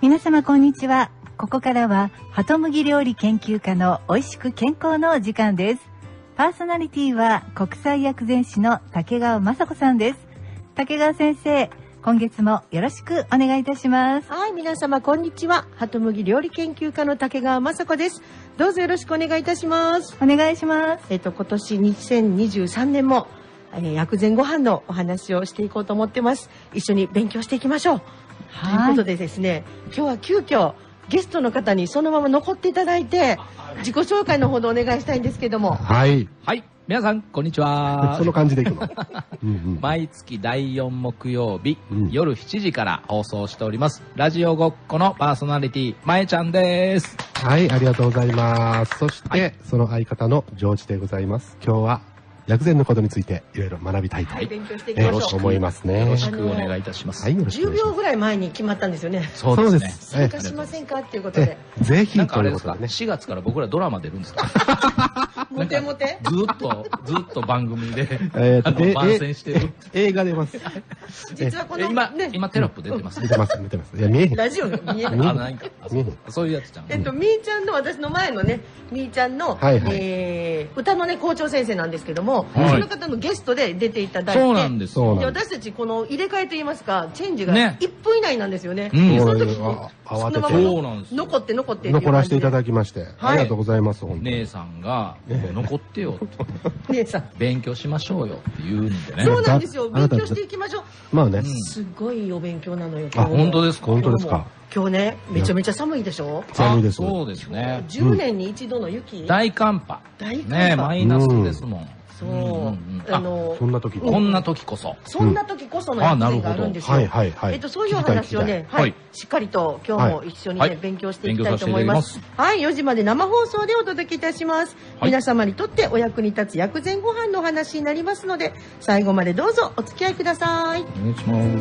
皆様こんにちは。ここからはハトムギ料理研究家の美味しく健康のお時間です。パーソナリティは国際薬膳師の竹川雅子さんです。竹川先生、今月もよろしくお願いいたします。 はい、皆様こんにちは。ハトムギ料理研究家の竹川雅子です。どうぞよろしくお願いいたします。 お願いします。 今年2023年も、薬膳ご飯のお話をしていこうと思ってます。一緒に勉強していきましょう。ということでですね、今日は急遽ゲストの方にそのまま残っていただいて自己紹介のほどお願いしたいんですけども。 はい。 はい。皆さん、こんにちは。 その感じでいくの。 毎月第4木曜日、夜7時から放送しております。ラジオごっこのパーソナリティ、まえちゃんです。 はい、ありがとうございます。そして、その相方のジョージでございます。今日は薬膳のことについていろいろ学びたいと、 勉強していきましょう。 思いますね。 よろしくお願いいたします。 はい、よろしくお願いします。 10秒ぐらい前に決まったんですよね。 そうですね。 参加しませんかっていうことで。 ぜひ、 なんかあれですか、4月から僕らドラマ出るんですか？ モテモテずっと番組で、番宣してる。 映画出ます。 実はこの、 今テロップ出てます。 出てます。いや、見えへん。 ラジオ見えない。 なんか、そういうやつじゃん。 みーちゃんの、私の前のね、みーちゃんの、歌のね、校長先生なんですけども、その方のゲストで出ていただいて、 そうなんですよ。 私たちこの入れ替えと言いますか、チェンジが1分以内なんですよね。 その時慌てて残って残らせていただきまして、ありがとうございます。 姉さんが残ってよと。 姉さん勉強しましょうよって言うんでね。 そうなんですよ。勉強していきましょう。 まあね。 すごいお勉強なのよ。 あ、本当ですか。 本当ですか。 今日ね、めちゃめちゃ寒いでしょ。 寒いです。 そうですね。 10年に一度の雪。 大寒波。ね、マイナスですもん。 そう。 そんな時こんな時こそ。 そんな時こその薬膳があるんですよ。そういう話をね、しっかりと今日も一緒にね、勉強していきたいと思います。はい、4時まで生放送でお届けいたします。皆様にとってお役に立つ薬膳ご飯のお話になりますので、最後までどうぞお付き合いください。 お願いします。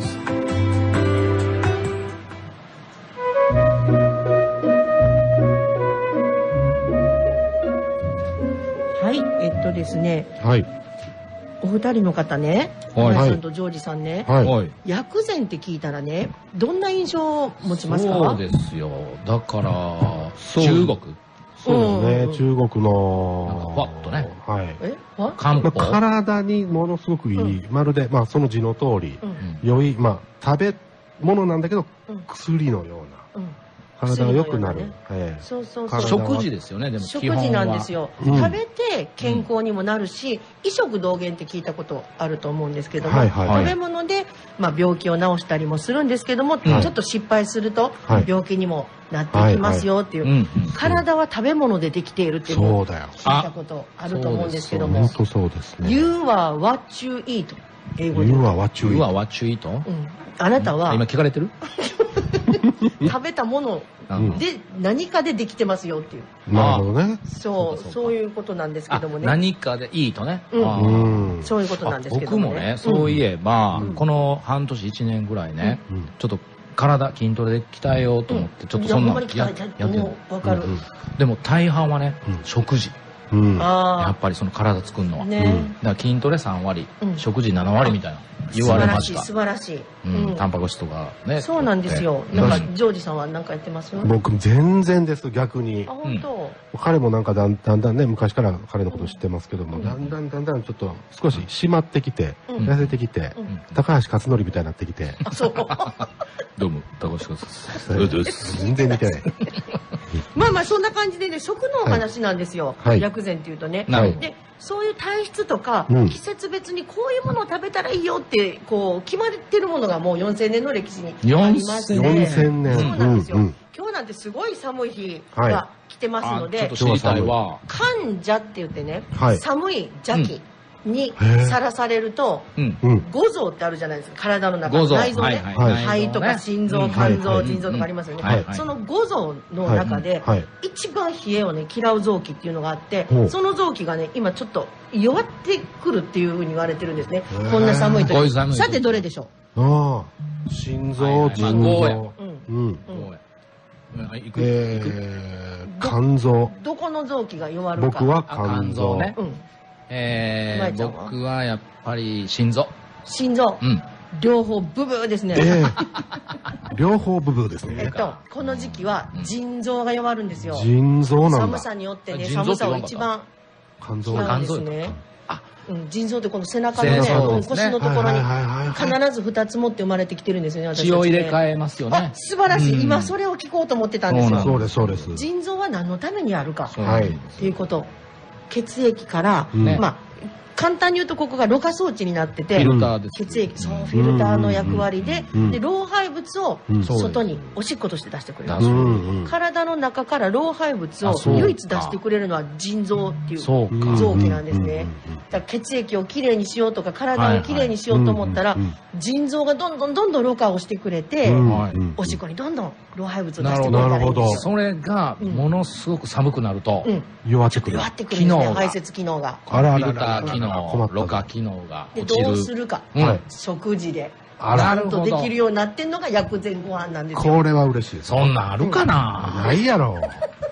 はい、ですね。 はい。 お二人の方ね、皆さんとジョージさんね、薬膳って聞いたらね、どんな印象を持ちますか？ そうですよ。だから、中国。 そうですね、中国の。 なんかふわっとね。 はい。 漢方。 体にものすごくいい、まるで、まあその字の通り、良い、まあ食べ物なんだけど、薬のような。体が良くなる。 食事ですよね、でも食事なんですよ。食べて健康にもなるし、医食同源って聞いたことあると思うんですけども、食べ物で病気を治したりもするんですけども、ちょっと失敗すると病気にもなっていきますよっていう、体は食べ物でできているっていうのを聞いたことあると思うんですけども、 本当そうですね。 You are what you eat、 英語で You are what you eat。 あなたは今聞かれてる？ 食べたもので何かでできてますよっていう。 なるほどね。 そういうことなんですけどもね。 何かでいいとね。 そういうことなんですけどもね。 僕もね、そういえばこの半年1年ぐらいね、ちょっと体筋トレで鍛えようと思ってちょっとそんなやってる。 わかる。 でも大半はね、食事。やっぱりその体作るのは。だから筋トレ3割、食事7割みたいな言われました。 素晴らしい。 タンパク質とかね。 そうなんですよ。なんかジョージさんは何かやってます？ 僕全然です、逆に。 本当。 彼もなんかだんだんね、昔から彼のこと知ってますけども、だんだんちょっと少し締まってきて、痩せてきて、高橋克典みたいになってきて。 そう。どうも、高橋克典です。 全然似てない。 まあそんな感じでね、食のお話なんですよ。薬膳っていうとね。で、そういう体質とか季節別にこういうものを食べたらいいよってこう決まってるものがもう4000年の歴史にありまして、 4000年。 そうなんですよ。今日なんてすごい寒い日が来てますので、 ちょっと知りたいわ。 寒邪って言ってね、寒い邪気にさらされると、五臓ってあるじゃないですか、体の中の内臓ね、肺とか心臓、肝臓、腎臓とかありますよね。その五臓の中で一番冷えをね嫌う臓器っていうのがあって、その臓器がね今ちょっと弱ってくるっていうふうに言われてるんですね。こんな寒い時。さてどれでしょう？心臓、腎臓、肝臓。 どこの臓器が弱るか。 僕は肝臓ね。 僕はやっぱり心臓。 心臓。 両方ブブーですね。 両方ブブーですね。 この時期は腎臓が弱るんですよ。 腎臓なんだ。 寒さによってね、寒さを一番肝臓ですね。腎臓ってこの背中のね、腰のところに必ず2つ持って生まれてきてるんですよね、私たちね。 血を入れ替えますよね。 素晴らしい。今それを聞こうと思ってたんですよ。 そうです、そうです。 腎臓は何のためにあるか。っていうこと。血液から、簡単に言うとここがろ過装置になってて、血液、そう、フィルターの役割で、老廃物を外におしっことして出してくれる。体の中から老廃物を唯一出してくれるのは腎臓っていう臓器なんですね。だから血液をきれいにしようとか体をきれいにしようと思ったら、腎臓がどんどんろ過をしてくれて、おしっこにどんどん老廃物を出してくれたらいいんですよ。 それがものすごく寒くなると弱ってくる。 弱ってくるんですね、排泄機能が。 フィルター機能、ろ過機能が落ちる。 どうするか、食事でちゃんとできるようになってんのが薬膳ご飯なんですよ。 これは嬉しい。 そんなんあるかな。 ないやろ。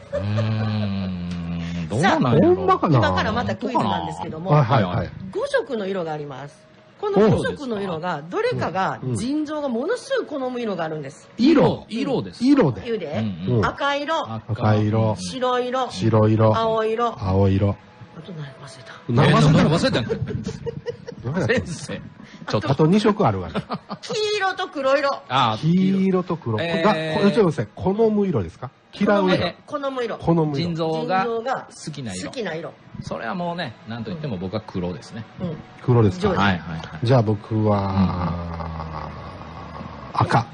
どうなんやろ。 今からまたクイズなんですけども、5色の色があります。この5色の色がどれかが腎臓がものすごい好む色があるんです。 色です。 色で。 赤色、白色、青色。あと何忘れた。 先生。 あと2色あるわけ。 黄色と黒色。 黄色と黒。ちょっと待って、好む色ですか？嫌う色。 好む色。 腎臓が好きな色。 好きな色。 それはもうね、なんと言っても僕は黒ですね。 黒ですか？ はい。 じゃあ僕は赤。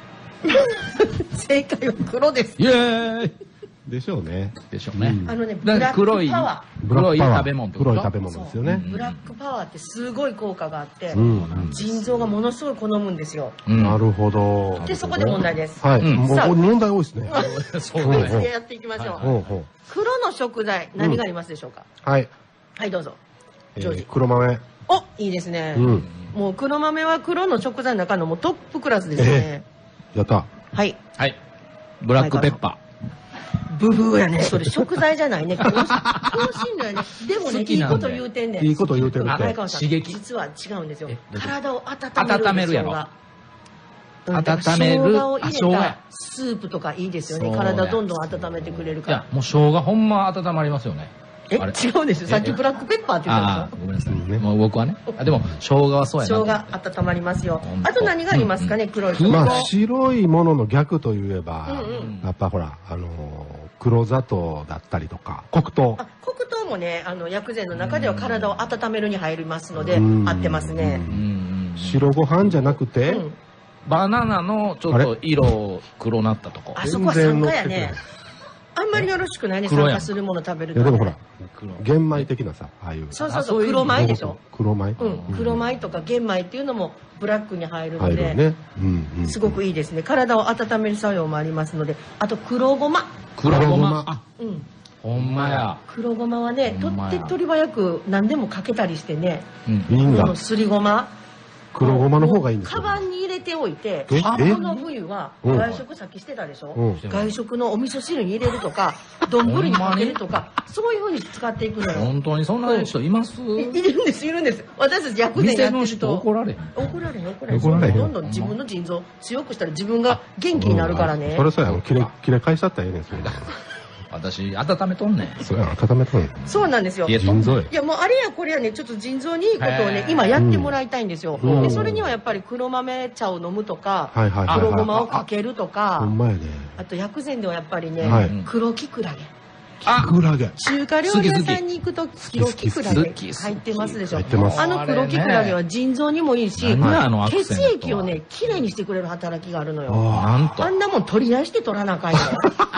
正解は黒です。 イエーイ。 でしょうね。 でしょうね。 ブラックパワー。黒い食べ物ってこと？ 黒い食べ物ですよね。 ブラックパワーってすごい効果があって、腎臓がものすごい好むんですよ。 なるほど。 で、そこで問題です。 はい。もう問題多いですね。 そうですね。やっていきましょう。黒の食材、何がありますでしょうか？ はい。 はい、どうぞ。 黒豆。 お、いいですね。もう黒豆は黒の食材の中のもうトップクラスですね。 やった。 はい。 ブラックペッパー。 ブブーやね。それ食材じゃないね。香辛料やね。でもね、いいこと言うてんねん。 いいこと言うてるって。刺激。実は違うんですよ。体を温めるやろ。 温める。 生姜を入れたスープとかいいですよね。体どんどん温めてくれるから。 いや、もう生姜ほんま温まりますよね。 違うんですよ。さっきブラックペッパーって言ったんですよ。 ごめんなさい。もう僕はね。でも、生姜はそうやな。 生姜温まりますよ。あと何がありますかね、黒い。 白いものの逆といえば、やっぱほら、黒砂糖だったりとか、黒糖。 黒糖もね、薬膳の中では体を温めるに入りますので、合ってますね。 白ご飯じゃなくて、 バナナのちょっと色黒なったとこ。 あそこは酸化やね。あんまりよろしくないね、酸化するもの食べると。 でもほら、玄米的なさ、ああいう。 そう、黒米でしょ。 黒米。 黒米とか玄米っていうのもブラックに入るので、すごくいいですね。体を温める作用もありますので、あと黒ごま。 黒ごま。ほんまや。 黒ごまはね、とって取り早く何でもかけたりしてね、 いいんだ。 すりごま。 黒ごまの方がいいんですよ。カバンに入れておいて、この冬は外食さっきしてたでしょ。外食のお味噌汁に入れるとか、丼にかけるとか、そういう風に使っていくのよ。 本当にそんな人います？ いるんです。私たち薬膳やってると怒られへん。 どんどん自分の腎臓強くしたら自分が元気になるからね。 それさえ切れ返しちゃったらええねん。 私温めとんねん。 そうなんですよ。 腎臓や。 いやもうあれやこれやね、ちょっと腎臓にいいことをね今やってもらいたいんですよ。でそれにはやっぱり黒豆茶を飲むとか、黒ごまをかけるとか、あと薬膳ではやっぱりね、黒きくらげ。中華料理屋さんに行くと黒きくらげ入ってますでしょ。黒きくらげは腎臓にもいいし、血液をねきれいにしてくれる働きがあるのよ。あんなもん取り出して取らなあかんよ。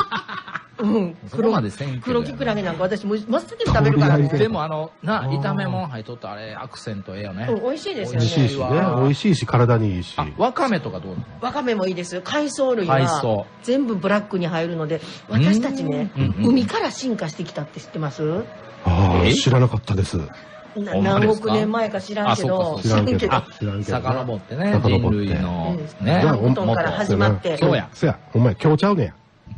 黒きくらげなんか私も真っ先に食べるからね。 でも炒め物入っとったあれアクセントええよね。 美味しいですよね。美味しいし体にいいし。 わかめとかどうなの？ わかめもいいです。海藻類は全部ブラックに入るので、私たちね海から進化してきたって知ってます？ 知らなかったです。 何億年前か知らんけど、 遡ってね、人類のね、 プランクトンから始まって。 そうや、お前今日ちゃうねや。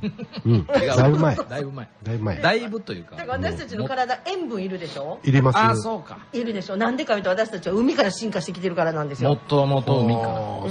だいぶ前。 だいぶ前。 だいぶ前。 だいぶというか。 だから私たちの体、塩分いるでしょ？ いります。 あ、そうか。 いるでしょ。なんでかいうと私たちは海から進化してきてるからなんですよ。 もともと海から。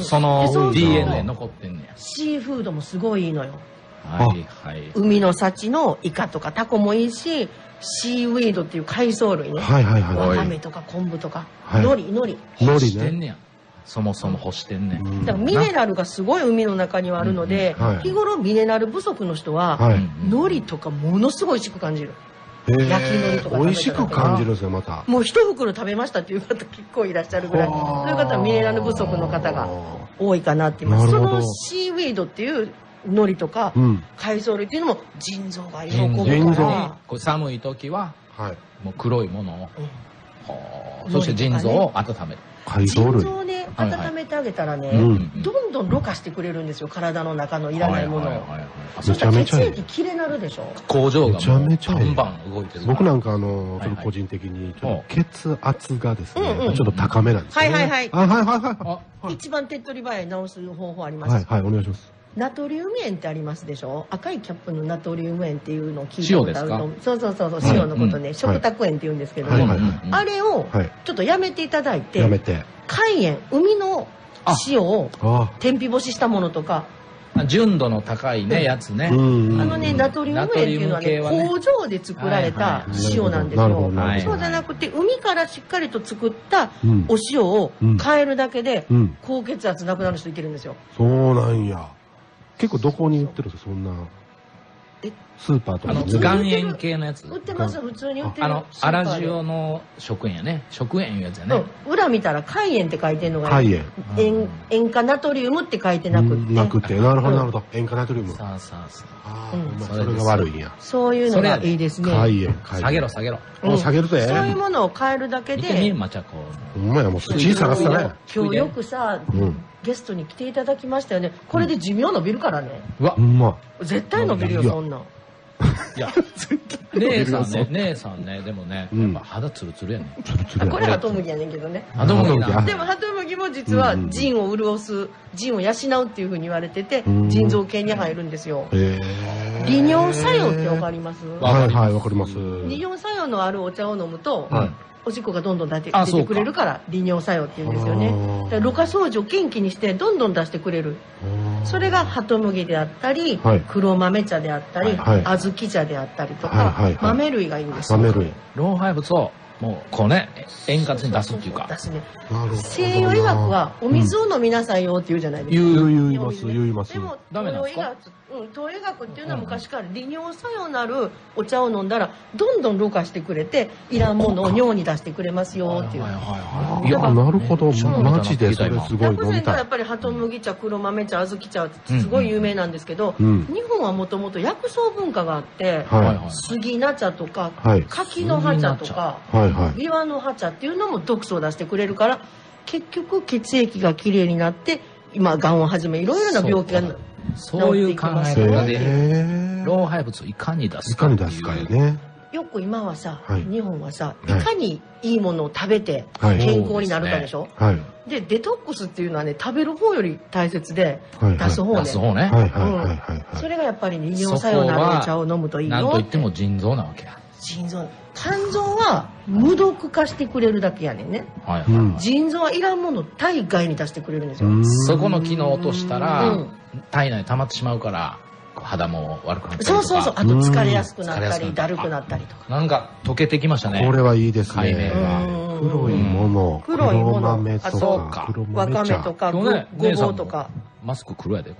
その DNA 残ってんねや。 シーフードもすごいいいのよ。 はいはい。 海の幸のイカとかタコもいいし、シーウィードっていう海藻類ね。 はいはいはい。 わかめとか昆布とか、海苔。 干してんねや。そもそも干してんねん。 だからミネラルがすごい海の中にはあるので、日頃ミネラル不足の人は、海苔とかものすごい美味しく感じる。焼き海苔とか美味しく感じるんですよ、また。 もう一袋食べましたっていう方結構いらっしゃるぐらい。そういう方はミネラル不足の方が多いかなって言います。そのシーウィードっていう海苔とか海藻類っていうのも腎臓が喜ぶから。 寒い時はもう黒いものを、そして腎臓を温める。 腎臓をね温めてあげたらね、どんどんろ過してくれるんですよ、体の中のいらないものを。そしたら血液きれいなるでしょ。 工場がめちゃめちゃバンバン動いてる。 僕なんか個人的にちょっと血圧がですねちょっと高めなんですね。 はい。一番手っ取り早い治す方法あります。 はい、お願いします。 ナトリウム塩ってありますでしょ。赤いキャップのナトリウム塩っていうのを聞いたことあると思う。そう塩のことね、食卓塩って言うんですけども、あれをちょっとやめていただいて、海塩、海の塩を天日干ししたものとか、 純度の高いねやつね。 ナトリウム塩っていうのはね、工場で作られた塩なんですよ。そうじゃなくて海からしっかりと作ったお塩を変えるだけで高血圧なくなる人いてるんですよ。 そうなんや。結構どこに売ってるんですか、そんな。スーパーとか岩塩系のやつ。 売ってます、普通に売ってる。 粗塩の食塩やね。食塩いうやつやね。 裏見たら海塩って書いてるのが塩化ナトリウムって書いてなくて。 なるほど。塩化ナトリウム。 そう。 それが悪いんや。 そういうのがいいですね。 海塩。 下げろ。 下げるぜ。 そういうものを変えるだけで。 ほんまや、もう小さなったね。 今日よくさ、ゲストに来ていただきましたよね。これで寿命伸びるからね。 うわ、ほんま。 絶対伸びるよ、そんなん。 いや、姉さんね、でもね、やっぱ肌ツルツルやねん。 これハトムギやねんけどね。 ハトムギな。 でもハトムギも実は腎を潤す、腎を養うっていうふうに言われてて、腎臓系に入るんですよ。利尿作用ってわかります？ はい、わかります。 利尿作用のあるお茶を飲むと、おしっこがどんどん出てくれるから利尿作用って言うんですよね。ろ過掃除を元気にしてどんどん出してくれる。それがハトムギであったり、黒豆茶であったり、小豆茶であったりとか、豆類がいいんですよ。 老廃物をもうこうね、円滑に出すっていうか。 西洋医学はお水を飲みなさいよって言うじゃないですか。 言います。 でも東洋医学っていうのは昔から利尿作用のあるお茶を飲んだらどんどんろ過してくれていらんものを尿に出してくれますよっていう。 いや、なるほど。マジでそれすごい飲みたい。 薬膳とはやっぱりハトムギ茶、黒豆茶、小豆茶すごい有名なんですけど、日本はもともと薬草文化があって、杉菜茶とか柿の葉茶とかビワの葉茶っていうのも毒素を出してくれるから、結局血液がきれいになって今がんをはじめいろいろな病気がそういう考え方で老廃物をいかに出すかよね。 よく今はさ、日本はさ、いかにいいものを食べて健康になるかでしょ。でデトックスっていうのはね、食べる方より大切で出す方ね。それがやっぱり利尿作用のあるお茶を飲むといいよ。 なんといっても腎臓なわけや。 腎臓、肝臓は無毒化してくれるだけやねんね。腎臓はいらんものを体外に出してくれるんですよ。 そこの機能を落としたら体内に溜まってしまうから肌も悪くなったりとか。 そう。あと疲れやすくなったりだるくなったりとか。 なんか溶けてきましたね。 これはいいですね。黒いもの、黒豆とか、 わかめとか、ごぼうとか。 マスク黒やでこ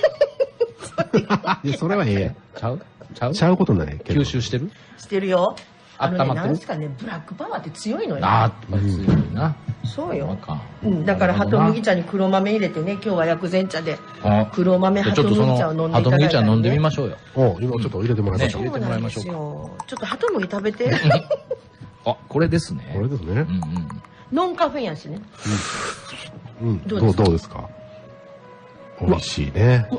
れ。それはええ。ちゃうことない。 吸収してる？ してるよ。 温まってる？ なんですかね、ブラックパワーって強いのよ。 強いな。 そうよ。だからハトムギ茶に黒豆入れてね、今日は薬膳茶で黒豆ハトムギ茶を飲んでいただいた。 ハトムギ茶飲んでみましょうよ。 今ちょっと入れてもらいましょう。 入れてもらいましょうか。 ちょっとハトムギ食べて。 これですね。 これですね。 ノンカフェやしね。 どうですか？美味しいね。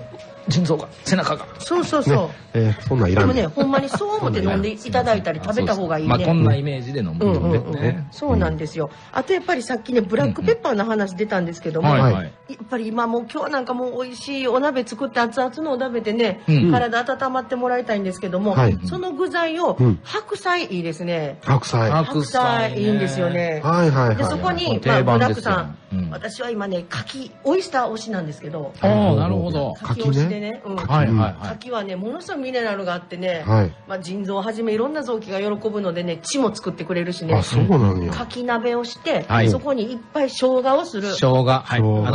腎臓が、背中が。 そうそうそう。 そんなんいらん。 でもね、ほんまにそう思って飲んでいただいたり食べた方がいいね。 まあこんなイメージで飲むんでね。 そうなんですよ。あとやっぱりさっきね、ブラックペッパーの話出たんですけども、やっぱり今もう今日なんかもう美味しいお鍋作って熱々のお鍋でね、体温まってもらいたいんですけども、その具材を、白菜いいですね。 白菜いいんですよね。で、そこに、まあ、ブラックさん、私は今ね、牡蠣、オイスター推しなんですけど。 ああ、なるほど。 牡蠣推しでね。牡蠣はね、ものすごいミネラルがあってね、まあ、腎臓をはじめいろんな臓器が喜ぶのでね、血も作ってくれるしね。 あ、そうなんや。 牡蠣鍋をして、そこにいっぱい生姜をする。 生姜、はい。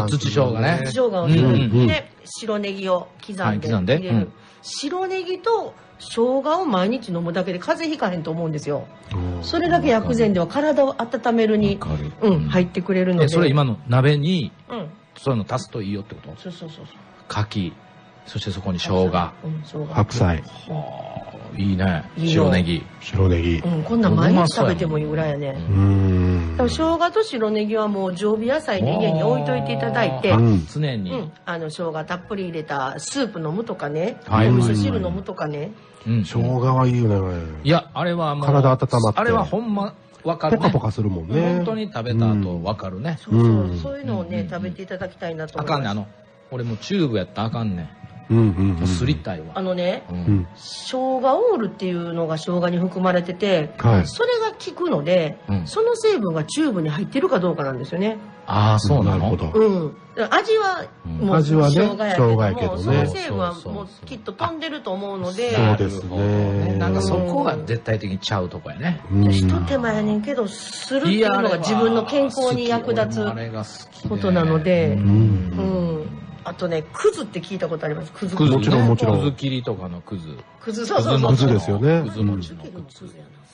土生姜ね。 土生姜をする。で、白ネギを刻んで入れる。白ネギと生姜を毎日飲むだけで風邪ひかへんと思うんですよ。それだけ薬膳では体を温めるに、入ってくれるので。 それ今の鍋に、そういうの足すといいよってこと？ そうそうそう。 牡蠣、そしてそこに生姜。 白菜。 いいね。白ネギ。 こんなん毎日食べてもいいぐらいやね。でも生姜と白ネギはもう常備野菜で家に置いといていただいて、 常に。 生姜たっぷり入れたスープ飲むとかね、お味噌汁飲むとかね。 生姜はいいよね。 いや、あれはもう。 体温まって。 あれはほんま。わかるね。 ポカポカするもんね。 本当に食べた後わかるね。 そういうのをね、食べていただきたいなと思います。 あかんね、俺もチューブやったらあかんね。すりたいわ。 生姜オールっていうのが生姜に含まれてて、それが効くので、その成分がチューブに入ってるかどうかなんですよね。 ああ、そうなの。 味はもう生姜やけども、その成分はもうきっと飛んでると思うので。 そうですね。 なんかそこが絶対的にちゃうとこやね。 ひと手間やねんけど、するっていうのが自分の健康に役立つことなので。あとね、くずって聞いたことあります。くず。 もちろん。 くず切りとかのくず。 くず、そう。 くずですよね。 くず餅のくず。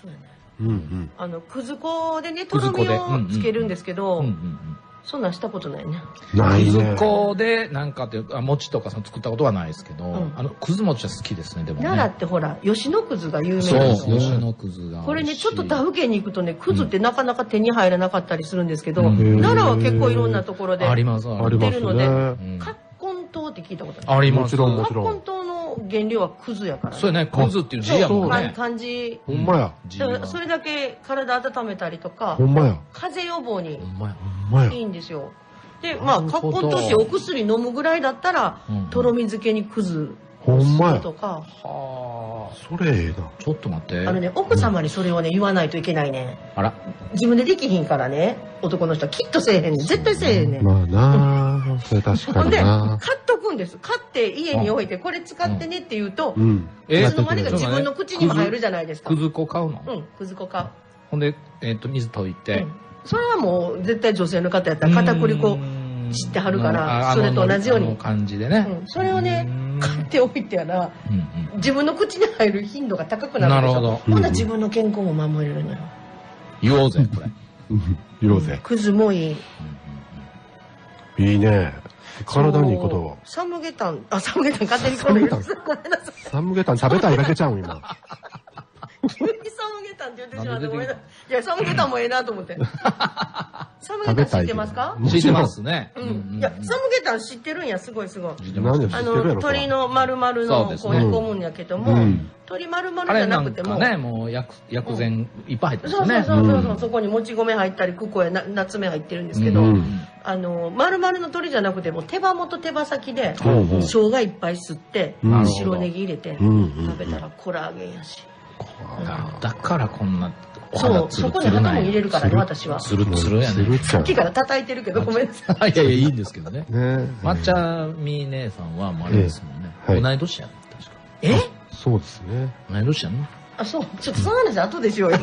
くず粉でね、とろみをつけるんですけど、そんなんしたことないね。 ないね。 くず粉でなんかって餅とか作ったことはないですけど、くず餅は好きですね。でも奈良ってほら、吉野くずが有名なんですよ。吉野くずが。 これね、ちょっと他府県に行くとね、くずってなかなか手に入らなかったりするんですけど、奈良は結構いろんなところで売ってるので、葛根糖って聞いたことあります。 葛根糖の原料はくずやから。 そうね、くずっていう字やもんね。 漢字。 ほんまや。 それだけ体温めたりとか、 ほんまや。 風邪予防にいいんですよ。で、まあ、葛根糖してお薬飲むぐらいだったら、とろみ漬けにくずをするとか。 はあ、それええな。 ちょっと待って。 奥様にそれをね、言わないといけないね。 あら。 自分でできひんからね、男の人はきっとせえへんねん。絶対せえへんねん。 まあなあ、それ確かにな。 ほんで、買っとくんです。買って家に置いて、これ使ってねって言うと、いつの間にか自分の口にも入るじゃないですか。 くず粉買うの？ くず粉買う。 ほんで、水溶いて。 それはもう、絶対女性の方やったら片栗粉知ってはるから、それと同じように。 感じでね。 それをね、買っておいてやら、自分の口に入る頻度が高くなるでしょ。ほんなら自分の健康も守れるのよ。 言おうぜ、これ。 言おうぜ。 くずもいい。 いいね。体にいいことは。 サムゲタン勝手にこれ。ごめんなさい。 サムゲタン食べたいだけちゃうん、今。 急にサムゲタンって言ってしまってごめんなさい。いや、サムゲタンもええなと思って。サムゲタン知ってますか？ 知ってますね。 いや、サムゲタン知ってるんや、すごいすごい。鶏の丸々のこう煮込むんやけども、鶏丸々じゃなくても。 あれなんかね、もう薬膳いっぱい入ってますね。 そう。そこにもち米入ったり、クコやナツメ入ってるんですけど、丸々の鶏じゃなくても手羽元手羽先で、生姜いっぱい吸って、白ネギ入れて、食べたらコラーゲンやし。 だからこんなそう、そこに花も入れるからね、私は。 つるつるやね。 さっきから叩いてるけど、ごめんなさい。いやいいんですけどね。抹茶み姉さんはあれですもんね。同い年やん、確か。 そうですね。 同い年やんの？ あ、そう。ちょっとその話後でしようよ。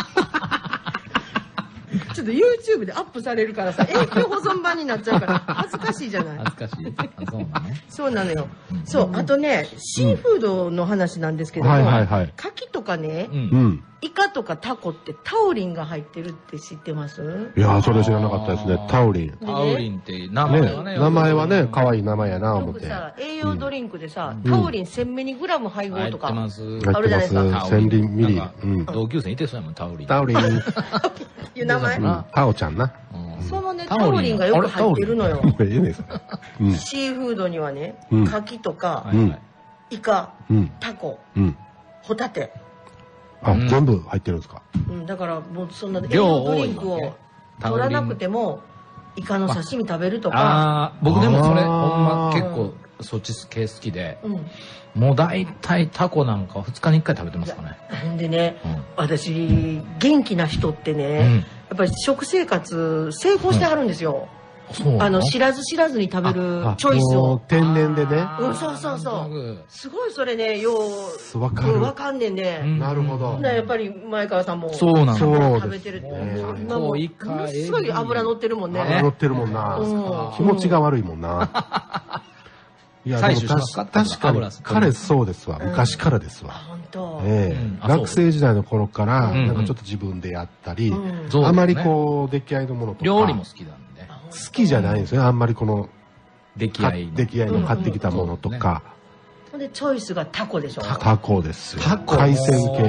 ちょっと YouTube でアップされるからさ、永久保存版になっちゃうから恥ずかしいじゃない。 恥ずかしい。 そうなのよ。そう、あとね、シーフードの話なんですけども、牡蠣とかね、イカとかタコってタウリンが入ってるって知ってます？ いや、それ知らなかったですね。タウリン。 タウリンって名前はね。 名前はね、可愛い名前やな、思って。 栄養ドリンクでさ、タウリン1000ミリグラム配合とかあるじゃないですか。1000ミリ。 同級生いてそうやもん、タウリン。 タウリン。 いう名前？ タオちゃんな。 そのね、タウリンがよく入ってるのよ。シーフードにはね、牡蠣とか、イカ、タコ、ホタテ。 あ、全部入ってるんですか？ だからもうそんな栄養ドリンクを取らなくても、イカの刺身食べるとか。 僕でもそれ、ほんま結構そっち系好きで、もう大体タコなんか2日に1回食べてますかね。 なんでね、私、元気な人ってね、やっぱり食生活成功してはるんですよ。知らず知らずに食べるチョイスを。 天然でね。 そうそうそう。すごいそれね、よう、わかんねんね。 なるほど。 やっぱり前川さんもそうなん食べてるって。今もう、すごい油乗ってるもんね。 油乗ってるもんな。気持ちが悪いもんな。いや、でも確かに、彼そうですわ。昔からですわ。 本当。 学生時代の頃から、なんかちょっと自分でやったり、あまりこう、出来合いのものとか。 料理も好きなんで。 好きじゃないんですよ。あんまりこの、 出来合いの買ってきたものとか。 ほんで、チョイスがタコでしょ。 タコですよ。海鮮系。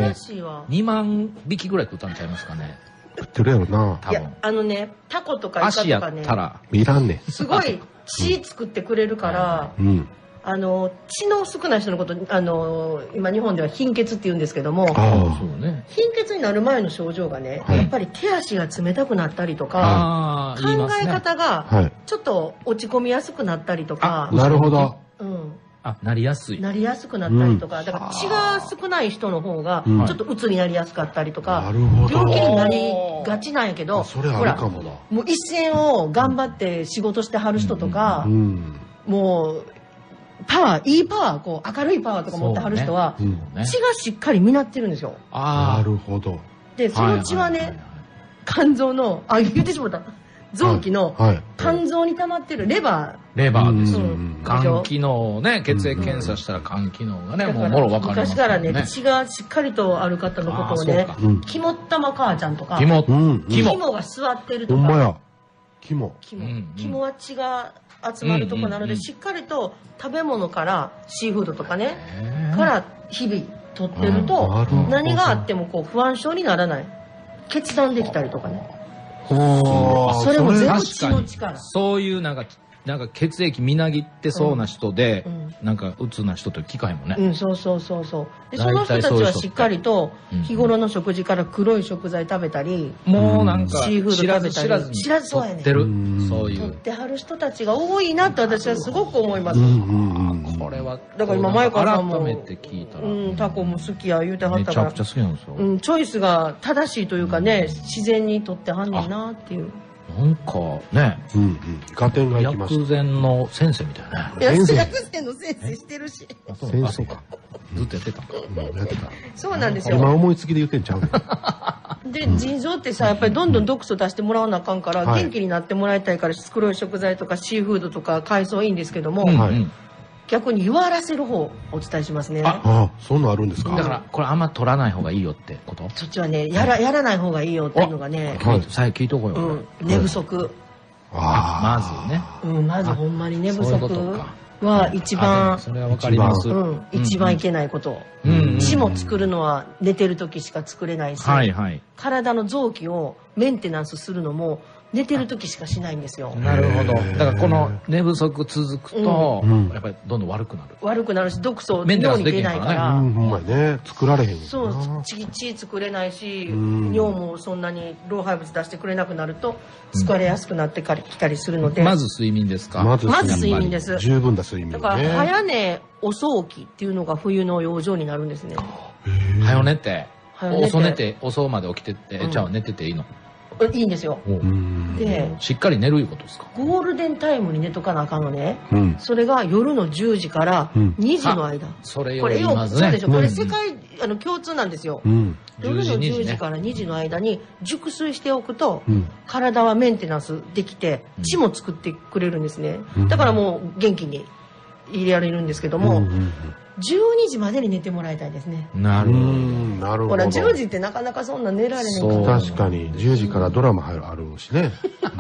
2万匹ぐらい食ったんちゃいますかね。 食ってるやろな。 いや、タコとかイカとかね。 足やったら。 いらんねん。 すごい血作ってくれるから、血の少ない人のこと、今日本では貧血って言うんですけども、貧血になる前の症状がね、やっぱり手足が冷たくなったりとか、考え方がちょっと落ち込みやすくなったりとか。 なるほど。 なりやすい。 なりやすくなったりとか、だから血が少ない人の方が、ちょっと鬱になりやすかったりとか、病気になりがちなんやけど、 ほら、 もう一線を頑張って仕事してはる人とか、もう、いいパワー、こう、明るいパワーとか持ってはる人は、血がしっかりみなってるんですよ。 なるほど。 で、その血はね、肝臓の、言ってしまった。臓器の肝臓に溜まってるレバーです。肝機能ね、血液検査したら肝機能がね、もうもろ分かります。 昔からね、血がしっかりとある方のことをね、肝ったま母ちゃんとか、肝が座ってるとか。 ほんまや。肝は血が集まるとこなので、しっかりと食べ物からシーフードとかね、から日々取ってると、何があってもこう不安症にならない。決断できたりとかね。それも全部血の力。 そういうなんか血液みなぎってそうな人で、なんか鬱な人と聞かへんもんね。 そう。で、その人たちはしっかりと日頃の食事から黒い食材食べたり、 もうなんかシーフード食べたり、 知らずそうやね。そういう。 取ってはる人たちが多いなって私はすごく思います。 これはだから今前川さんも改めて聞いたら、 タコも好きや言うてはったから、 めちゃくちゃ好きなんですよ。 チョイスが正しいというかね、自然に取ってはんねんなっていう。 なんかね、 合点がいきました。 薬膳の先生みたいなね。 薬膳の先生してるし。 先生か。 ずっとやってた。 やってた。 そうなんですよ。 今思いつきで言ってんちゃうの。で、腎臓ってさ、やっぱりどんどん毒素出してもらわなあかんから、元気になってもらいたいから、黒い食材とかシーフードとか海藻いいんですけども、逆に弱らせる方をお伝えしますね。 そんなあるんですか。 だからこれあんま取らない方がいいよってこと？ そっちはね、やらない方がいいよっていうのがね。 最近聞いとこよ。 寝不足。 まずね。 まずほんまに寝不足は一番。 それはわかります。 一番いけないこと。血も作るのは寝てる時しか作れないし、体の臓器をメンテナンスするのも寝てる時しかしないんですよ。 なるほど。だからこの寝不足続くと、やっぱりどんどん悪くなる。 悪くなるし、毒素尿に出ないから。 ほんまね、作られへん。 そう、血作れないし、尿もそんなに老廃物出してくれなくなると、疲れやすくなってきたりするので。 まず睡眠ですか？ まず睡眠です。 十分な睡眠。 だから、早寝遅起きっていうのが冬の養生になるんですね。 早寝て、遅まで起きてって、じゃあ寝てていいの？ いいんですよ。 で、しっかり寝るいうことですか？ ゴールデンタイムに寝とかなあかんのね。それが夜の10時から2時の間。 それよりまずね。 そうでしょ。これ世界共通なんですよ。夜の10時から2時の間に熟睡しておくと、体はメンテナンスできて血も作ってくれるんですね。だからもう元気に入れられるんですけども、12時までに寝てもらいたいですね。 なるほど。 ほら、10時ってなかなかそんな寝られないから。 確かに、10時からドラマあるしね。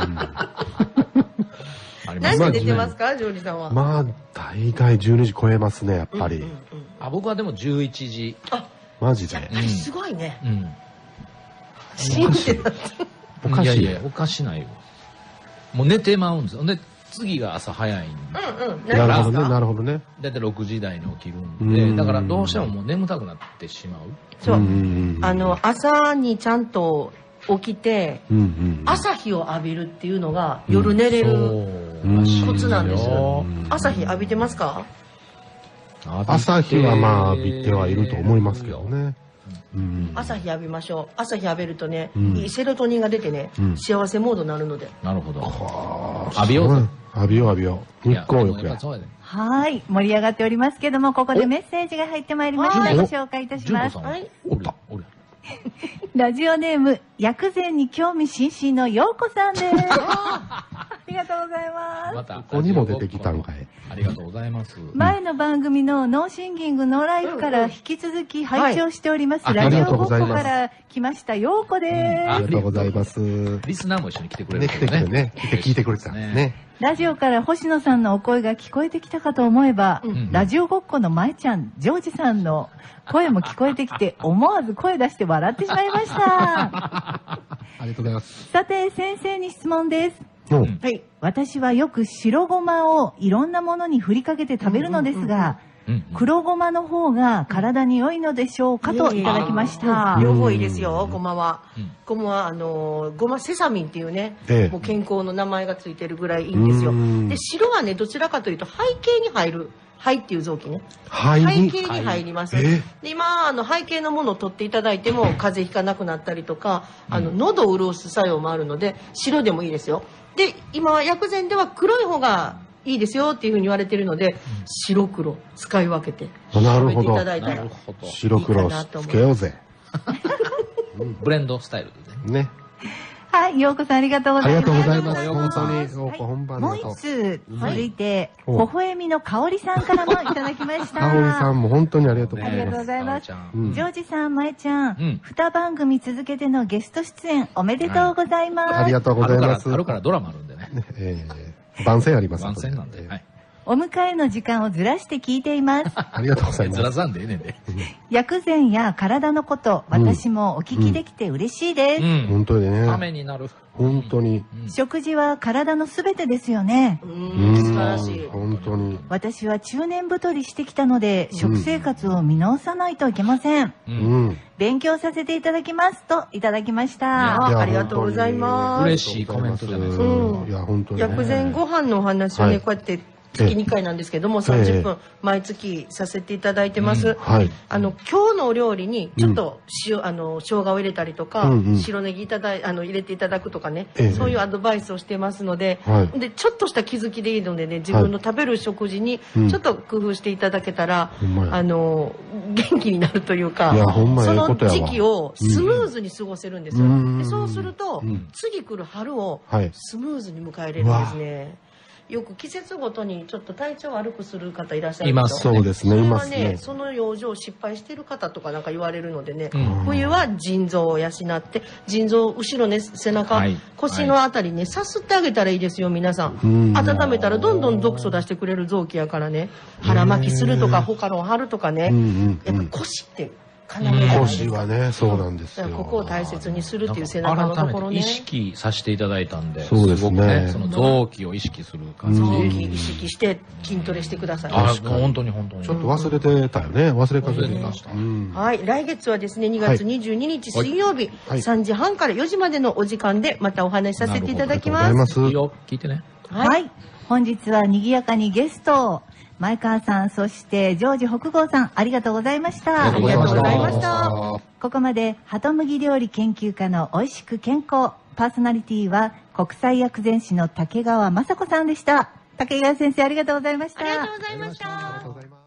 何時寝てますか、ジョージさんは。 まあ、大概12時超えますね、やっぱり。 僕はでも11時。 マジで。 すごいね。 おかしい。 おかしないよ。 もう寝てまうんですよ。で、次が朝早いんで。なるほどね、なるほどね。 だいたい6時台に起きるんで、だからどうしてももう眠たくなってしまう。 そう。朝にちゃんと起きて、朝日を浴びるっていうのが夜寝れるコツなんですよ。朝日浴びてますか？ 朝日はまあ浴びてはいると思いますけどね。 朝日浴びましょう。朝日浴びるとね、いいセロトニンが出てね、幸せモードになるので。 なるほど。浴びよう。 浴びよう浴びよう。日光浴や。 はい、盛り上がっておりますけども、ここでメッセージが入ってまいりました。ご紹介いたします。はい。ラジオネーム、薬膳に興味津々のようこさんです。ありがとうございます。 また、 ここにも出てきたんかい。 ありがとうございます。 前の番組のノーシンギングノーライフから引き続き拝聴しております。ラジオごっこから来ましたようこです。 ありがとうございます。 リスナーも一緒に来てくれる。 来てくれね。聞いてくれてたね。 ラジオから星野さんのお声が聞こえてきたかと思えば、ラジオごっこの舞ちゃん、ジョージさんの声も聞こえてきて、思わず声出して笑ってしまいました。 ありがとうございます。 さて、先生に質問です。 はい。 私はよく白ごまをいろんなものに振りかけて食べるのですが、黒ごまの方が体に良いのでしょうかといただきました。 両方いいですよ、ごまは。ごまは、ごまセサミンっていうね、もう健康の名前がついてるぐらいいいんですよ。で、白はね、どちらかというと背景に入る。肺っていう臓器ね。背景に入ります。で、今、背景のものを取っていただいても、風邪ひかなくなったりとか、喉を潤す作用もあるので、白でもいいですよ。で、今、薬膳では黒い方がいいですよっていうふうに言われているので、白黒使い分けて食べていただいたら白黒つけようぜ。 ブレンドスタイルでね。 はい、ようこさんありがとうございます。 ありがとうございます。本当に、本番もう一つ続いて、微笑みの香りさんからもいただきました。 香りさんも本当にありがとうございます。 ありがとうございます。ジョージさん、まえちゃん、2番組続けてのゲスト出演おめでとうございます。 ありがとうございます。 春からドラマあるんでね。 番宣あります。 番宣なんで。はい。 お迎えの時間をずらして聞いています。 ありがとうございます。 ずらさんでええねんで。 薬膳や体のこと、私もお聞きできて嬉しいです。 本当にね。 ためになる。 本当に。 食事は体のすべてですよね。 素晴らしい。 本当に。 私は中年太りしてきたので、食生活を見直さないといけません。勉強させていただきますといただきました。 ありがとうございます。 嬉しいコメントじゃないですか。 いや、本当に。 薬膳ご飯のお話をね、こうやって月2回なんですけども、30分毎月させていただいてます。今日のお料理にちょっと生姜を入れたりとか、白ネギ入れていただくとかね、そういうアドバイスをしてますので、でちょっとした気づきでいいのでね、自分の食べる食事にちょっと工夫していただけたら、元気になるというか、その時期をスムーズに過ごせるんですよ。でそうすると、次来る春をスムーズに迎えれるんですね。よく季節ごとにちょっと体調悪くする方いらっしゃるんですよ。 そうですね。 それはね、その養生を失敗してる方とかなんか言われるのでね、冬は腎臓を養って腎臓後ろね、背中、腰のあたりね、さすってあげたらいいですよ、皆さん。温めたらどんどん毒素出してくれる臓器やからね、腹巻きするとかホカロン貼るとかね、やっぱ腰って腰はね、そうなんですよ。 ここを大切にするっていう背中のところね。 意識させていただいたんで、 そうですね。 その臓器を意識する感じ。 臓器意識して筋トレしてください。 本当に本当に。 ちょっと忘れてたよね。忘れかけてました。 はい、来月はですね、2月22日水曜日、3時半から4時までのお時間でまたお話しさせていただきます。 いいよ、聞いてね。 はい。本日は賑やかにゲスト前川さん、そしてジョージ北郷さん、ありがとうございました。 ありがとうございました。 ここまで、ハトムギ料理研究家のおいしく健康、パーソナリティは国際薬膳師の竹川雅子さんでした。竹川先生、ありがとうございました。 ありがとうございました。